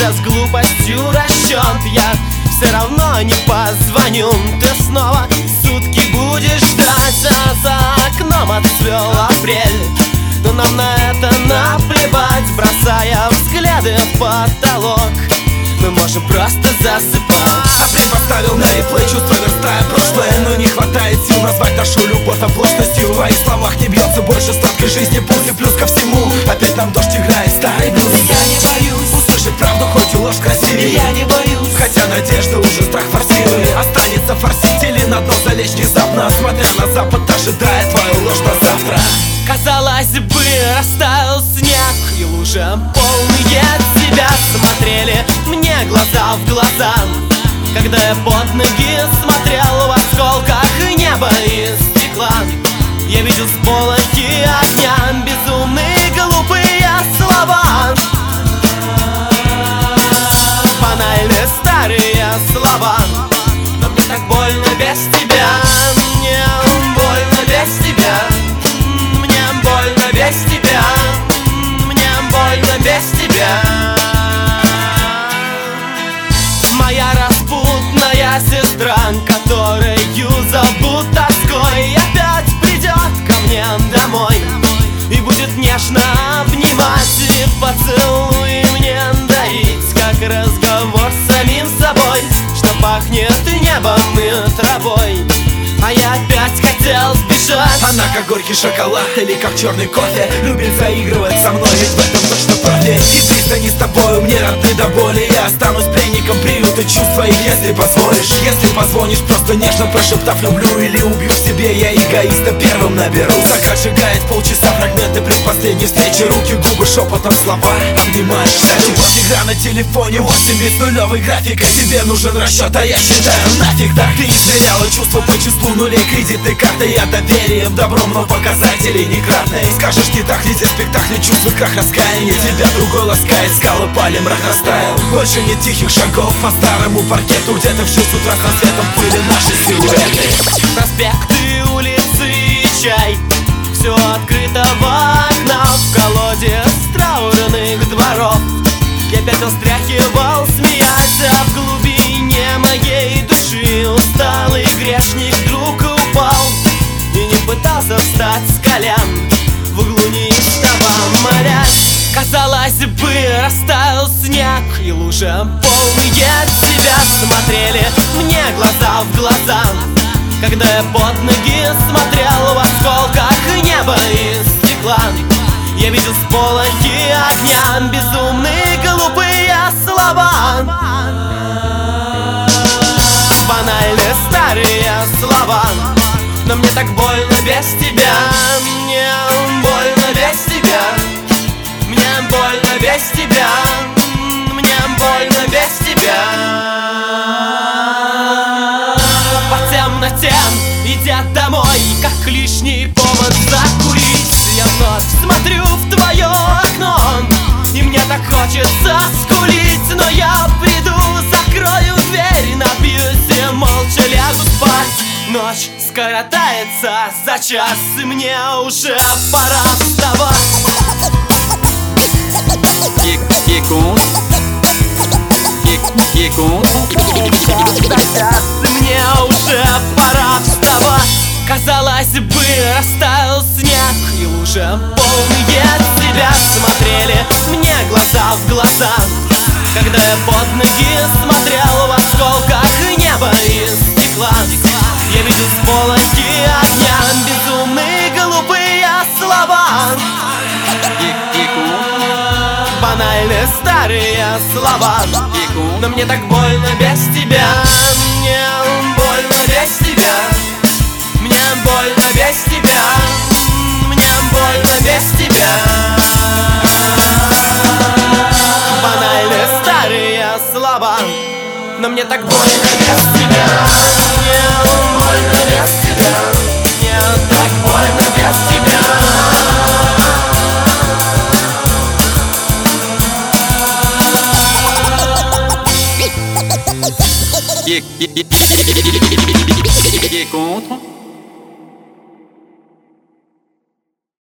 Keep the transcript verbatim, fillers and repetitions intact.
с глупостью расчет. Я все равно не позвоню. Ты снова сутки будешь ждать, а за окном отцвел апрель. Но нам на это наплевать, бросая взгляды в потолок. Мы можем просто засыпать. Апрель поставил на реплей, чувство верстая прошлое. Но не хватает сил назвать нашу любовь оплошностью. В твоих словах не бьется больше сладкой жизни пульсы. Плюс ко всему, опять нам дождь играет старый блюз. Я не боюсь услышать правду, хоть и ложь красивее. Я не боюсь, хотя надежда уже страх форсирует. Останется форсить или на дно залечь внезапно, смотря на запад, ожидая твою ложь на завтра. Казалось бы, растаял снег, и лужи полные тебя смотрели мне глаза в глаза. Когда я под ноги смотрел в осколках неба из стекла, я видел с полоки огня безумные глупые слова. Банальные старые слова. Но мне так больно без тебя. Мне больно без тебя. Мне больно без тебя. Мне больно без тебя. Моя распутная сестра, которую зовут тоской, опять придет ко мне домой и будет нежно обнимать и поцелуй мне дарить, как разговор с самим собой, что пахнет небом и травой. А я опять хотел сбежать. Она как горький шоколад или как черный кофе, любит заигрывать со мной, ведь в этом точно профи. И ты-то не с тобою, мне родны до боли. Я останусь пленником приюта чувств твоих, если позволишь. Если позвонишь, просто нежно прошептав люблю, или убью в себе, я эгоиста первым наберу. Закат сжигает полчаса, фрагменты предпоследней встречи. Руки, губы, шепотом слова, обнимаешь. Любовь, игра на телефоне, восемь бит нулевой графикой. Тебе нужен расчет, а я считаю нафиг так. Ты измеряла чувства по числу нулей кредитной карты. Я доверием, добром, но показатели не кратные. Скажешь, не так, везде спектакли, чувства, крах, раскаяние. Тебя другой ласкает, скалы пали, мрак растаял. Больше нет тихих шагов по старому паркету. Где-то в шесть утра с рассветом плыли наши силуэты. Проспекты, улицы и чай, все открыто в окна, в колодец траурных дворов. Я опять встряхивал, смеясь, а в глубине моей души усталый грешник вдруг упал и не пытался встать с колен. В углу неистово молясь, казалось бы, растаял снег, и лужи полные тебя смотрели мне глаза в глаза. Когда я под ноги смотрел в осколках неба из стекла, я видел с полоки огня безумные глупые слова. Банальные старые слова. Но мне так больно без тебя. Мне больно без тебя. Мне больно без тебя. Мне больно без тебя. По темноте, идя домой, как лишний повод закурить, я вновь смотрю в твое окно, и мне так хочется скулить. Но я приду, закрою дверь, напьюсь и молча лягу спать. Ночь скоротается за час, и мне уже пора вставать. Qui compte, qui, qui compte. Мне уже пора вставать. Казалось бы, растаял снег, и лужи полные тебя смотрели мне глаза в глаза. Когда я под ноги смотрел в осколках неба из стекла, я видел с полоки огня безумные глупые слова. Банальные старые слова. Но мне так больно без тебя. Мне больно без тебя. Мне больно без тебя. Мне больно без тебя. Банальные старые слова. Но мне так больно без тебя. Мне больно без тебя. Мне так больно без тебя. Qui est, qui est, qui est, qui est contre.